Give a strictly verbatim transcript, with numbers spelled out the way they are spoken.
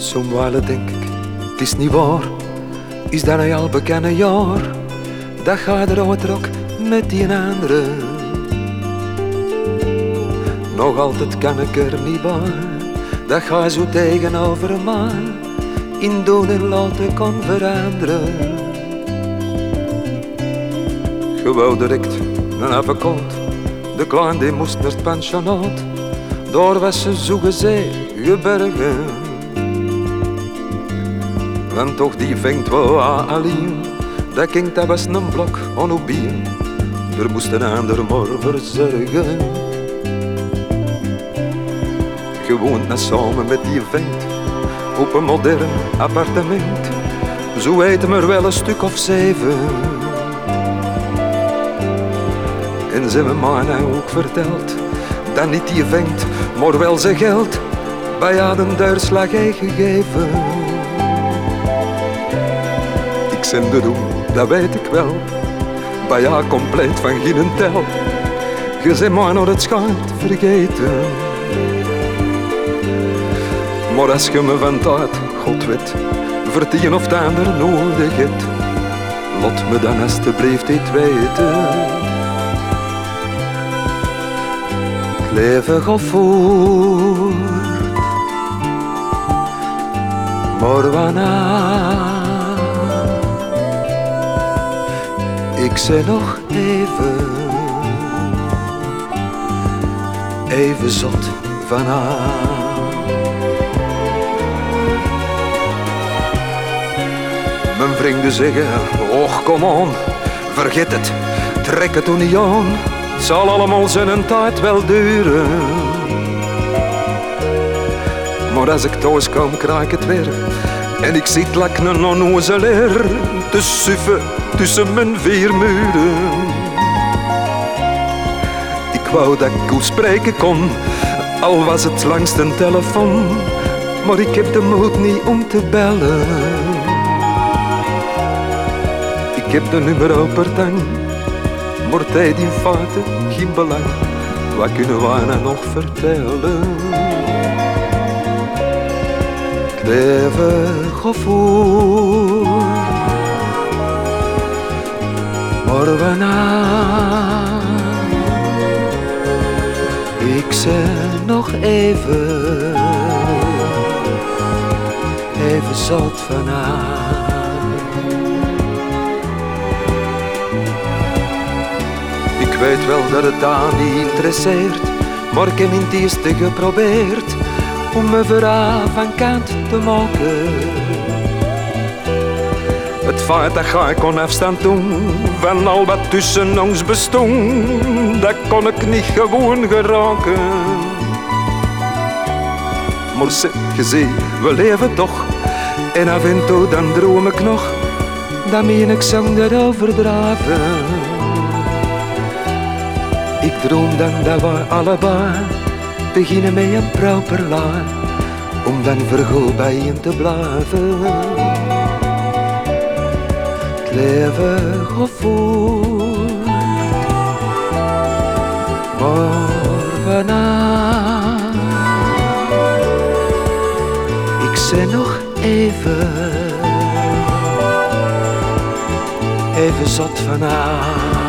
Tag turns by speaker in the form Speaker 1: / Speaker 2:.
Speaker 1: Somwijlen denk ik, het is niet waar, is dat een al bekende jaar, dat gaat er ook met die andere. Nog altijd kan ik er niet bij, dat ga zo tegenover mij, in doen en laten kon veranderen. Je wou direct een avond, de klein die moest naar het pensionaat, daar was ze zo gezegd gebergen. Want toch die vindt wel alleen, dat kind dat was een blok onnobiel, er moest een ander maar verzorgen. Je woont net samen met die vent op een modern appartement, zo heet hem er wel een stuk of zeven. En ze hebben mij nou ook verteld, dat niet die vent, maar wel zijn geld, bij hadden duurslag heeft gegeven. Ik zend de doen, dat weet ik wel, bij jou compleet van geen tel. Je zei mij nog het schijnt vergeten. Maar als je me van tijd, God weet, voor het een of het ander nodig hebt, laat me dan alsjeblieft dit weten. Het leven gaat voort, maar wanneer? Ik zei nog even, even zot van haar. Mijn vrienden zeggen, och kom on, vergeet het, trek het toen niet aan. Het zal allemaal zijn tijd wel duren. Maar als ik thuis kom, krijg ik het weer. En ik zit lak een onnozelaar te suffen tussen mijn vier muren. Ik wou dat ik goed spreken kon, al was het langs de telefoon. Maar ik heb de moed niet om te bellen. Ik heb de nummer op tang, maar tijd in feite geen belang. Wat kunnen wij nou nog vertellen? Het leven gaat voort, maar wanneer? Ik zeg nog even, even zat van haar. Ik weet wel dat het daar niet interesseert, maar ik heb in het eerste geprobeerd om me verhaal van kant te maken. Het feit dat ga ik kon afstand doen van al wat tussen ons bestond, dat kon ik niet gewoon geraken. Maar zeg, je ziet, we leven toch, en af en toe dan droom ik nog, dat meen ik zonder overdrijven. Ik droom dan dat we allebei beginnen met een proper laag, om dan vergoed bij je te blijven. Het leven gaat voort, maar wanneer? Ik zei nog even, even zat van haar.